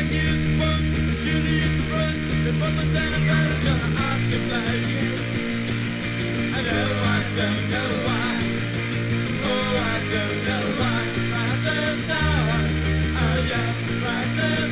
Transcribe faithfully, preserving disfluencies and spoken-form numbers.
like you supposed to do the front. The puppets and the fellas gonna ask about you. I know I don't know why. Oh, I don't know why. Right so down. Oh yeah, right so